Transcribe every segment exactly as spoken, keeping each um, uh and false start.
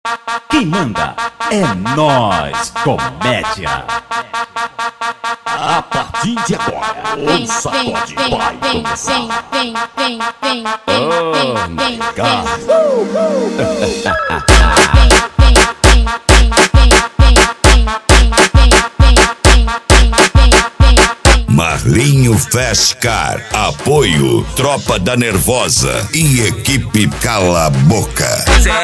Quem manda é nós, comédia. A partir de agora, o sacode vai começar. Vem, vem, vem, vem, Oh my God. Marlinho Fescar, apoio Tropa da Nervosa e equipe Cala a Boca.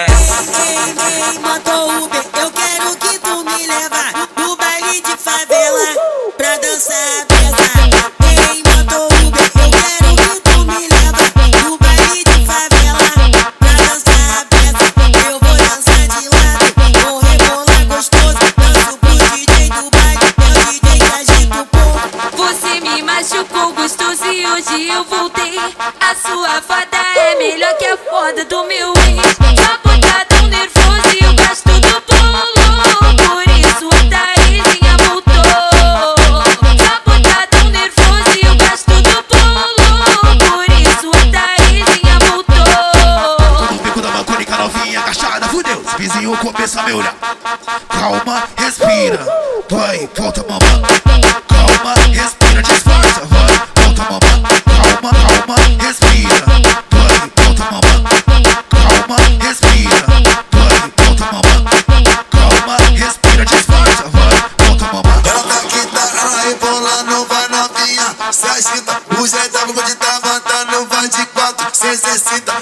Quem mandou Uber, eu quero que tu me leva no baile de favela pra dançar pesada. Quem mandou Uber, eu quero que tu me leva no baile de favela pra dançar pesada. Eu vou dançar de lado, vou rebolar gostoso, danço pro D J do baile, é o D J que agita o povo. Você me machucou gostoso e hoje eu voltei. A sua foda é melhor que a foda do meu ex. Só botadão nervoso e eu gasto do bolo. Por isso a Thaisinha voltou. Só botadão nervoso e eu gasto do bolo. Por isso a Thaisinha voltou. Todo bico da mancônica novinha, agachada, fudeu. Os vizinhos começam a me olhar. Calma, respira, vai, volta mamãe. Calma, respira, disfarça, vai, volta mamãe. Calma, calma, respira, vai, volta mamãe. Calma, respira, vai, volta mamãe. Calma, respira, disfarça, vai, volta mamãe. Ela tá quitada, ela rebolando, vai novinha, se agita. O jeitão de tá matando, vai de quatro, se exercita.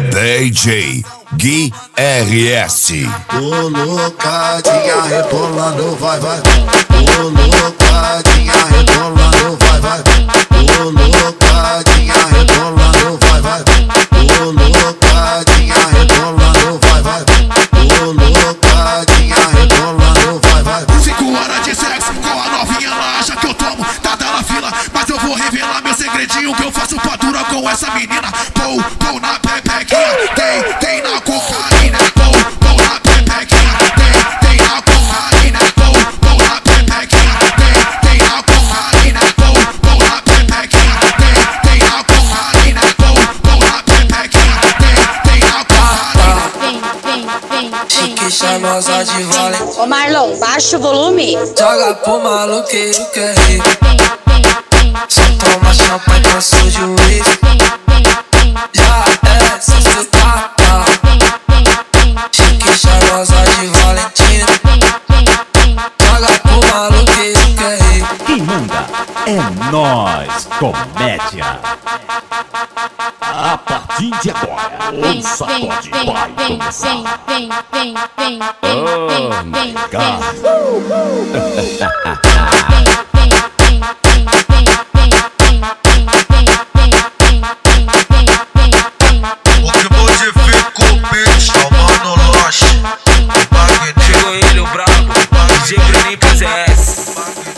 D J Gui R S. Ô loucadinha, rebolando, vai, vai. Ô loucadinha, rebolando, vai, vai. Ô loucadinha, rebolando, vai, vai. Ô loucadinha, rebolando, vai, vai. Ô loucadinha, rebolando, vai, vai. Cinco horas de sexo com a novinha, ela acha que eu tomo, tá na fila. Mas eu vou revelar meu segredinho que eu faço fatura com essa menina. Pou, pou na pepequinha, tem, tem na cocaína. Pou, pou na pepequinha, tem, tem na cocaína. Pou, pou na pepequinha, tem, tem na cocaína. Pou, pou na pepequinha, tem, tem na cocaína. Pou, pou na pepequinha, tem, tem na cocaína. vem, vem, vem, vem. Chique charmosa de vale. Ô Marlon, baixa o volume. Joga pro maluqueiro que é rir. Só toma champanhe, cansou de uísque. Já é, se você tá, tá. Chique charmosa de Valentina. Joga pro maluqueiro que é rir. Quem manda é nós, comédia. A partir de agora, Vem, o vem, sacode vem, vai vem, começar. vem, vem, vem, vem, Oh vem, my vem, God. O que modifica o beat, chamando Loche. Chegou ele, o brabo. D J Bruninho P Z S.